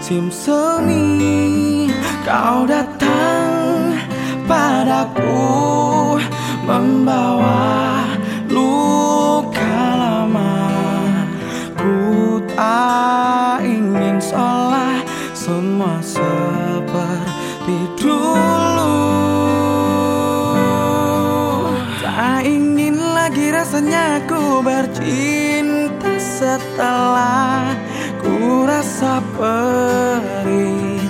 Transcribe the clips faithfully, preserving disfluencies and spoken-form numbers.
musim semi, kau datang padaku membawa luka lama. Ku tak ingin seolah semua seperti dulu. Tak ingin lagi rasanya ku bercinta setelah ku rasa perih.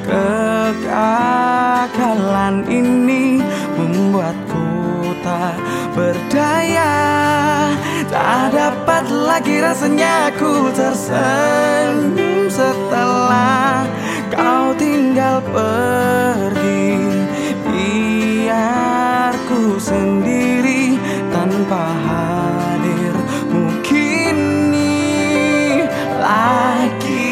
Kegagalan ini membuatku tak berdaya. Tak dapat lagi rasanya ku tersenyum setelah kau tinggal pergi. Biar ku sendiri tanpa hadirmu kini lagi.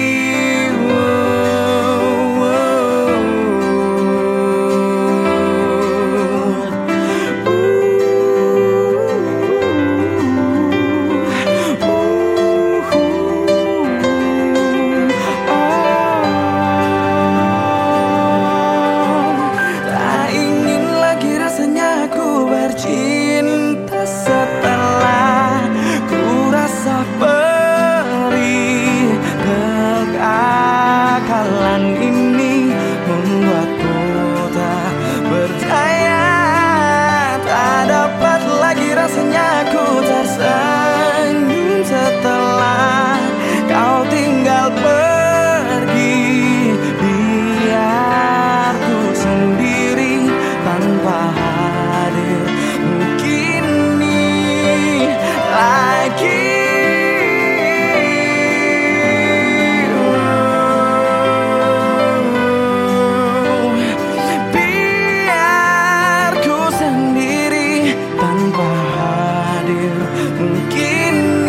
Cinta setelah ku rasa perih. Kegagalan ini membuatku tak berdaya. Tak dapat lagi rasanya ku tersenyum setelah kau tinggal pergi. Biar ku sendiri tanpa hadir mungkin nih lagi. Biar ku sendiri tanpa hadir mungkin